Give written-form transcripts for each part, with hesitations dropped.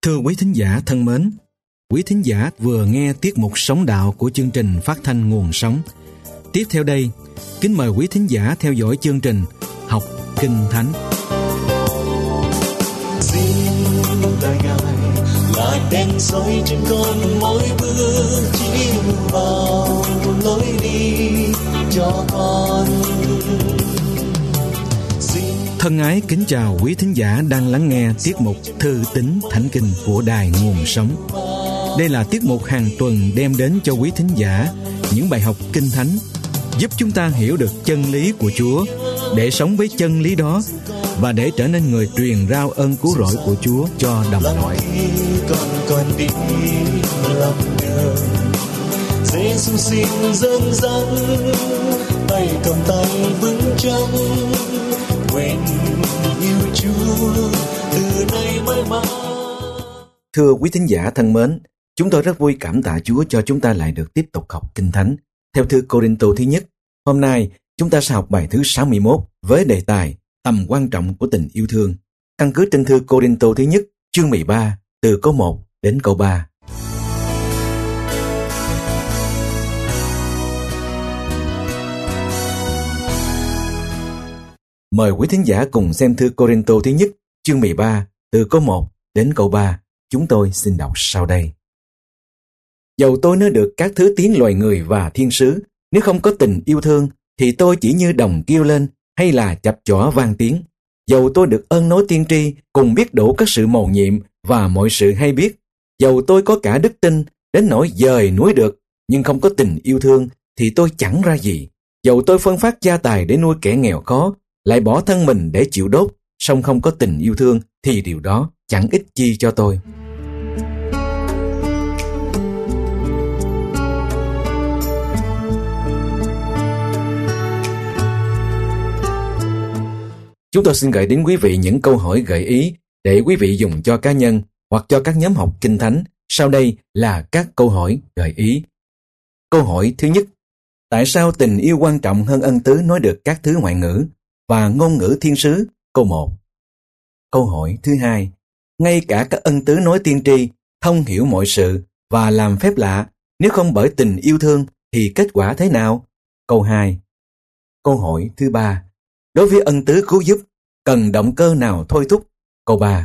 Thưa quý thính giả thân mến, quý thính giả vừa nghe tiết mục Sống Đạo của chương trình phát thanh Nguồn Sống. Tiếp theo đây, kính mời quý thính giả theo dõi chương trình Học Kinh Thánh. Xin lời Ngài là đèn soi trên con mỗi bước chiếu vào lối đi cho con. Thân ái kính chào quý thính giả đang lắng nghe tiết mục Thư tín Thánh Kinh của Đài Nguồn Sống. Đây là tiết mục hàng tuần đem đến cho quý thính giả những bài học Kinh Thánh, giúp chúng ta hiểu được chân lý của Chúa, để sống với chân lý đó và để trở nên người truyền rao ơn cứu rỗi của Chúa cho đồng loại. Con đi lòng đường, Giê-xu xin dẫn dắt, tay cầm tay vững chắc, nguyện yêu Chúa từ nay mãi mãi. Thưa quý thính giả thân mến, chúng tôi rất vui cảm tạ Chúa cho chúng ta lại được tiếp tục học Kinh Thánh. Theo thư Cô-rinh-tô thứ nhất, hôm nay chúng ta sẽ học bài thứ 61 với đề tài tầm quan trọng của tình yêu thương, căn cứ trên thư Cô-rinh-tô thứ nhất, chương 13, từ câu 1 đến câu 3. Mời quý thính giả cùng xem thư Cô-rinh-tô thứ nhất, chương 13, từ câu 1 đến câu 3. Chúng tôi xin đọc sau đây. Dầu tôi nói được các thứ tiếng loài người và thiên sứ, nếu không có tình yêu thương, thì tôi chỉ như đồng kêu lên hay là chập chỏ vang tiếng. Dầu tôi được ơn nói tiên tri, cùng biết đủ các sự mầu nhiệm và mọi sự hay biết. Dầu tôi có cả đức tin, đến nỗi dời núi được, nhưng không có tình yêu thương, thì tôi chẳng ra gì. Dầu tôi phân phát gia tài để nuôi kẻ nghèo khó, lại bỏ thân mình để chịu đốt, song không có tình yêu thương, thì điều đó chẳng ích chi cho tôi. Chúng tôi xin gửi đến quý vị những câu hỏi gợi ý để quý vị dùng cho cá nhân hoặc cho các nhóm học Kinh Thánh. Sau đây là các câu hỏi gợi ý. Câu hỏi thứ nhất: tại sao tình yêu quan trọng hơn ân tứ nói được các thứ ngoại ngữ và ngôn ngữ thiên sứ? Câu 1. Câu hỏi thứ hai: ngay cả các ân tứ nói tiên tri, thông hiểu mọi sự và làm phép lạ, nếu không bởi tình yêu thương thì kết quả thế nào? Câu 2. Câu hỏi thứ ba: đối với ân tứ cứu giúp, cần động cơ nào thôi thúc? Câu 3.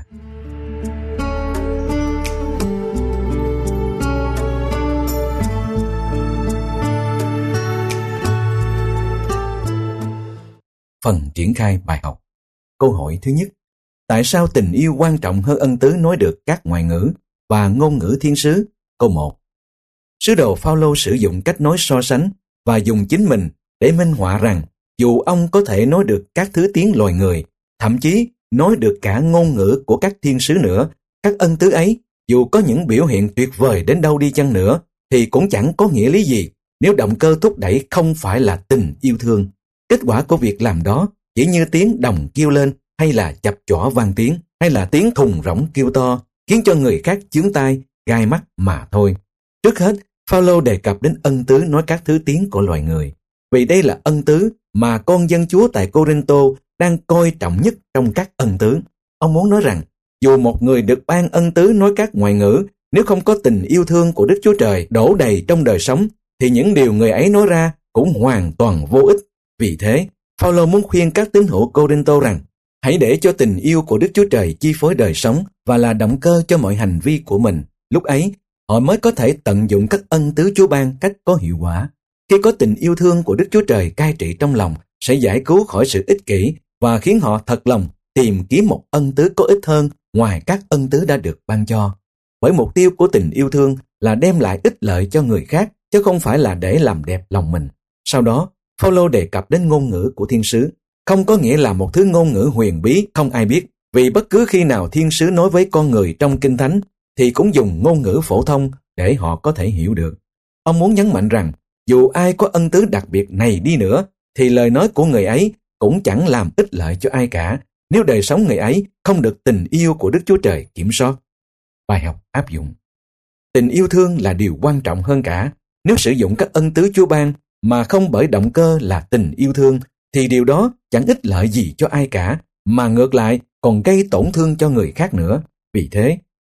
Phần triển khai bài học. Câu hỏi thứ nhất: tại sao tình yêu quan trọng hơn ân tứ nói được các ngoại ngữ và ngôn ngữ thiên sứ? Câu 1. Sứ đồ Phao-lô sử dụng cách nói so sánh và dùng chính mình để minh họa rằng dù ông có thể nói được các thứ tiếng loài người, thậm chí nói được cả ngôn ngữ của các thiên sứ nữa, các ân tứ ấy, dù có những biểu hiện tuyệt vời đến đâu đi chăng nữa, thì cũng chẳng có nghĩa lý gì nếu động cơ thúc đẩy không phải là tình yêu thương. Kết quả của việc làm đó chỉ như tiếng đồng kêu lên, hay là chập chỏ vang tiếng, hay là tiếng thùng rỗng kêu to, khiến cho người khác chướng tai, gai mắt mà thôi. Trước hết, Phao-lô đề cập đến ân tứ nói các thứ tiếng của loài người, vì đây là ân tứ mà con dân Chúa tại Cô-rinh-tô đang coi trọng nhất trong các ân tứ. Ông muốn nói rằng, dù một người được ban ân tứ nói các ngoại ngữ, nếu không có tình yêu thương của Đức Chúa Trời đổ đầy trong đời sống, thì những điều người ấy nói ra cũng hoàn toàn vô ích. Vì thế, Phao-lô muốn khuyên các tín hữu Cô-rinh-tô rằng, hãy để cho tình yêu của Đức Chúa Trời chi phối đời sống và là động cơ cho mọi hành vi của mình. Lúc ấy, họ mới có thể tận dụng các ân tứ Chúa ban cách có hiệu quả. Khi có tình yêu thương của Đức Chúa Trời cai trị trong lòng, sẽ giải cứu khỏi sự ích kỷ và khiến họ thật lòng tìm kiếm một ân tứ có ích hơn ngoài các ân tứ đã được ban cho. Bởi mục tiêu của tình yêu thương là đem lại ích lợi cho người khác, chứ không phải là để làm đẹp lòng mình. Sau đó, Phao-lô đề cập đến ngôn ngữ của thiên sứ. Không có nghĩa là một thứ ngôn ngữ huyền bí không ai biết, vì bất cứ khi nào thiên sứ nói với con người trong Kinh Thánh thì cũng dùng ngôn ngữ phổ thông để họ có thể hiểu được. Ông muốn nhấn mạnh rằng, dù ai có ân tứ đặc biệt này đi nữa, thì lời nói của người ấy cũng chẳng làm ích lợi cho ai cả, nếu đời sống người ấy không được tình yêu của Đức Chúa Trời kiểm soát. Bài học áp dụng. Tình yêu thương là điều quan trọng hơn cả. Nếu sử dụng các ân tứ Chúa ban mà không bởi động cơ là tình yêu thương, thì điều đó chẳng ích lợi gì cho ai cả, mà ngược lại còn gây tổn thương cho người khác nữa. Vì thế,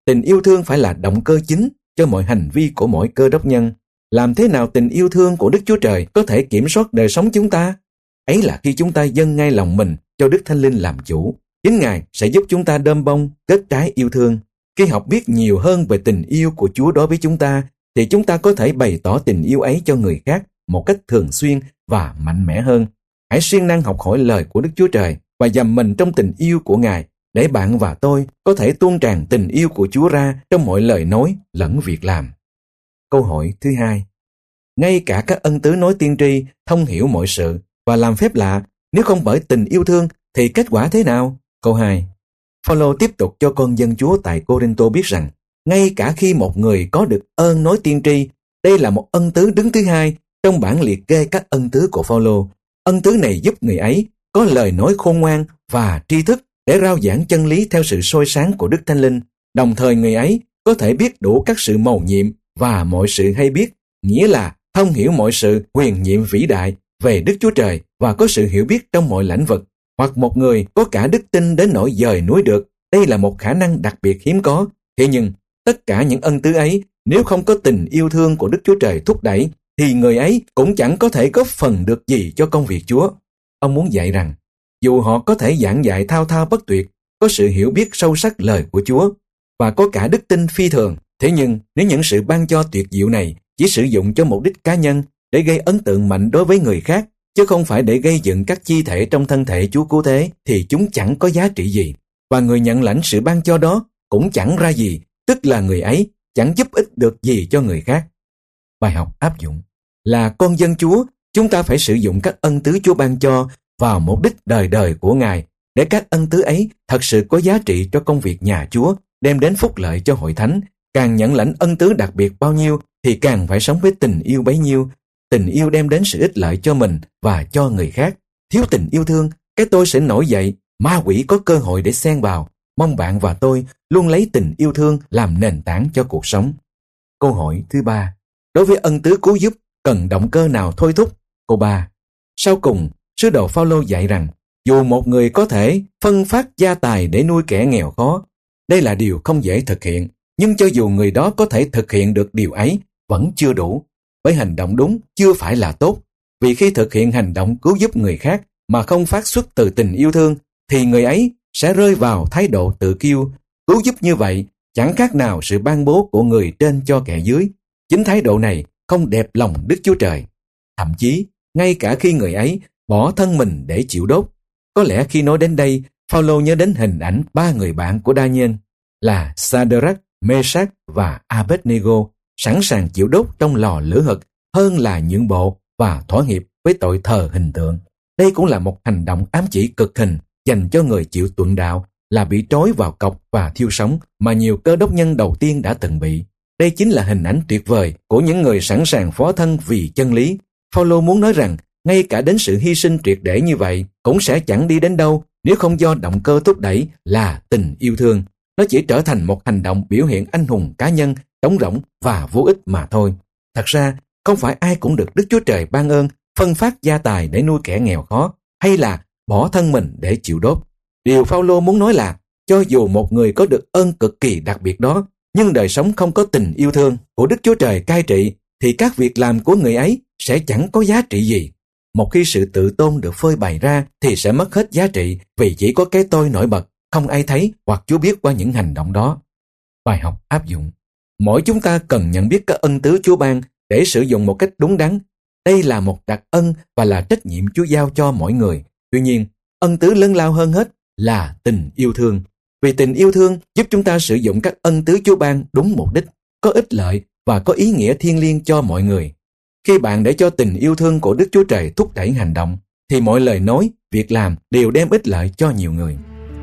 Tình yêu thương phải là động cơ chính cho mọi hành vi của mỗi Cơ Đốc nhân. Làm thế nào tình yêu thương của Đức Chúa Trời có thể kiểm soát đời sống chúng ta? Ấy là khi chúng ta dâng ngay lòng mình cho Đức Thánh Linh làm chủ. Chính Ngài sẽ giúp chúng ta đơm bông, kết trái yêu thương. Khi học biết nhiều hơn về tình yêu của Chúa đối với chúng ta, thì chúng ta có thể bày tỏ tình yêu ấy cho người khác một cách thường xuyên và mạnh mẽ hơn. Hãy siêng năng học hỏi lời của Đức Chúa Trời và dầm mình trong tình yêu của Ngài, để bạn và tôi có thể tuôn tràn tình yêu của Chúa ra trong mọi lời nói lẫn việc làm. Câu hỏi thứ hai. Ngay cả các ân tứ nói tiên tri, thông hiểu mọi sự và làm phép lạ, nếu không bởi tình yêu thương thì kết quả thế nào? Câu 2. Phao-lô tiếp tục cho con dân Chúa tại Cô-rinh-tô biết rằng, ngay cả khi một người có được ơn nói tiên tri, đây là một ân tứ đứng thứ hai trong bảng liệt kê các ân tứ của Phao-lô. Ân tứ này giúp người ấy có lời nói khôn ngoan và tri thức để rao giảng chân lý theo sự soi sáng của Đức Thánh Linh. Đồng thời người ấy có thể biết đủ các sự mầu nhiệm và mọi sự hay biết, nghĩa là thông hiểu mọi sự huyền nhiệm vĩ đại về Đức Chúa Trời và có sự hiểu biết trong mọi lĩnh vực. Hoặc một người có cả đức tin đến nỗi dời núi được, đây là một khả năng đặc biệt hiếm có. Thế nhưng tất cả những ân tứ ấy, nếu không có tình yêu thương của Đức Chúa Trời thúc đẩy, thì người ấy cũng chẳng có thể góp phần được gì cho công việc Chúa. Ông muốn dạy rằng, dù họ có thể giảng dạy thao thao bất tuyệt, có sự hiểu biết sâu sắc lời của Chúa và có cả đức tin phi thường, thế nhưng nếu những sự ban cho tuyệt diệu này chỉ sử dụng cho mục đích cá nhân để gây ấn tượng mạnh đối với người khác, chứ không phải để gây dựng các chi thể trong thân thể Chúa cứu thế, thì chúng chẳng có giá trị gì. Và người nhận lãnh sự ban cho đó cũng chẳng ra gì, tức là người ấy chẳng giúp ích được gì cho người khác. Bài học áp dụng là con dân Chúa, chúng ta phải sử dụng các ân tứ Chúa ban cho vào mục đích đời đời của Ngài, để các ân tứ ấy thật sự có giá trị cho công việc nhà Chúa, đem đến phúc lợi cho hội thánh. Càng nhận lãnh ân tứ đặc biệt bao nhiêu thì càng phải sống với tình yêu bấy nhiêu. Tình yêu đem đến sự ích lợi cho mình và cho người khác. Thiếu tình yêu thương, cái tôi sẽ nổi dậy, ma quỷ có cơ hội để xen vào. Mong bạn và tôi luôn lấy tình yêu thương làm nền tảng cho cuộc sống. Câu hỏi thứ 3. Đối với ân tứ cứu giúp, cần động cơ nào thôi thúc? Câu 3. Sau cùng, sứ đồ Phao-lô dạy rằng, dù một người có thể phân phát gia tài để nuôi kẻ nghèo khó, đây là điều không dễ thực hiện, nhưng cho dù người đó có thể thực hiện được điều ấy, vẫn chưa đủ. Bởi hành động đúng chưa phải là tốt, vì khi thực hiện hành động cứu giúp người khác mà không phát xuất từ tình yêu thương, thì người ấy sẽ rơi vào thái độ tự kiêu. Cứu giúp như vậy chẳng khác nào sự ban bố của người trên cho kẻ dưới. Chính thái độ này không đẹp lòng Đức Chúa Trời. Thậm chí, ngay cả khi người ấy bỏ thân mình để chịu đốt. Có lẽ khi nói đến đây, Phao-lô nhớ đến hình ảnh 3 người bạn của Đa-nhiên là Sa-đơ-rắc, Mê-sác và A-bết-nê-gô sẵn sàng chịu đốt trong lò lửa hực hơn là nhượng bộ và thỏa hiệp với tội thờ hình tượng. Đây cũng là một hành động ám chỉ cực hình dành cho người chịu tuận đạo, là bị trói vào cọc và thiêu sống mà nhiều cơ đốc nhân đầu tiên đã từng bị. Đây chính là hình ảnh tuyệt vời của những người sẵn sàng phó thân vì chân lý. Phao-lô muốn nói rằng ngay cả đến sự hy sinh triệt để như vậy cũng sẽ chẳng đi đến đâu nếu không do động cơ thúc đẩy là tình yêu thương. Nó chỉ trở thành một hành động biểu hiện anh hùng cá nhân, trống rỗng và vô ích mà thôi. Thật ra, không phải ai cũng được Đức Chúa Trời ban ơn phân phát gia tài để nuôi kẻ nghèo khó, hay là bỏ thân mình để chịu đốt. Điều Phao-lô muốn nói là, cho dù một người có được ơn cực kỳ đặc biệt đó, nhưng đời sống không có tình yêu thương của Đức Chúa Trời cai trị, thì các việc làm của người ấy sẽ chẳng có giá trị gì. Một khi sự tự tôn được phơi bày ra thì sẽ mất hết giá trị, vì chỉ có cái tôi nổi bật, không ai thấy hoặc Chúa biết qua những hành động đó. Bài học áp dụng. Mỗi chúng ta cần nhận biết các ân tứ Chúa ban để sử dụng một cách đúng đắn. Đây là một đặc ân và là trách nhiệm Chúa giao cho mỗi người. Tuy nhiên, ân tứ lớn lao hơn hết là tình yêu thương. Vì tình yêu thương giúp chúng ta sử dụng các ân tứ Chúa ban đúng mục đích, có ích lợi và có ý nghĩa thiêng liêng cho mọi người. Khi bạn để cho tình yêu thương của Đức Chúa Trời thúc đẩy hành động, thì mọi lời nói, việc làm đều đem ích lợi cho nhiều người.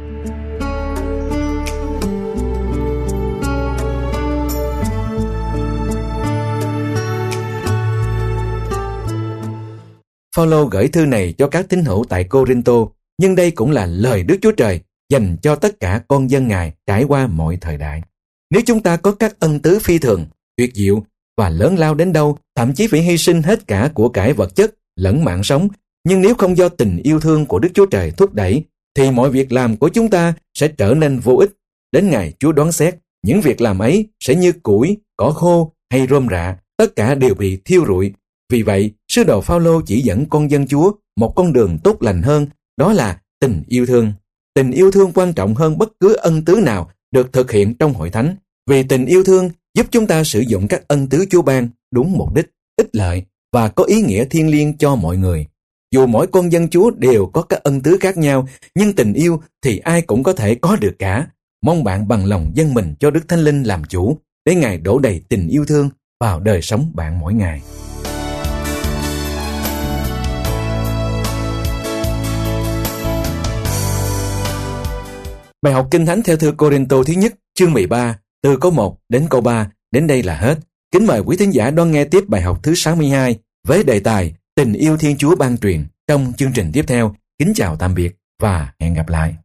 Phao-lô gửi thư này cho các tín hữu tại Cô-rinh-tô, nhưng đây cũng là lời Đức Chúa Trời dành cho tất cả con dân Ngài trải qua mọi thời đại. Nếu chúng ta có các ân tứ phi thường, tuyệt diệu và lớn lao đến đâu, thậm chí phải hy sinh hết cả của cải vật chất lẫn mạng sống, nhưng nếu không do tình yêu thương của Đức Chúa Trời thúc đẩy, thì mọi việc làm của chúng ta sẽ trở nên vô ích. Đến ngày Chúa đoán xét, những việc làm ấy sẽ như củi, cỏ khô hay rơm rạ, tất cả đều bị thiêu rụi. Vì vậy, sứ đồ Phao-lô chỉ dẫn con dân Chúa một con đường tốt lành hơn, đó là tình yêu thương. Tình yêu thương quan trọng hơn bất cứ ân tứ nào được thực hiện trong hội thánh, vì tình yêu thương giúp chúng ta sử dụng các ân tứ Chúa ban đúng mục đích, ích lợi và có ý nghĩa thiêng liêng cho mọi người. Dù mỗi con dân Chúa đều có các ân tứ khác nhau, nhưng tình yêu thì ai cũng có thể có được cả. Mong bạn bằng lòng dâng mình cho Đức Thánh Linh làm chủ, để Ngài đổ đầy tình yêu thương vào đời sống bạn mỗi ngày. Bài học Kinh Thánh theo thư Cô-rinh-tô thứ nhất, chương 13, từ câu 1 đến câu 3, đến đây là hết. Kính mời quý thính giả đón nghe tiếp bài học thứ 62 với đề tài Tình yêu Thiên Chúa ban truyền trong chương trình tiếp theo. Kính chào tạm biệt và hẹn gặp lại.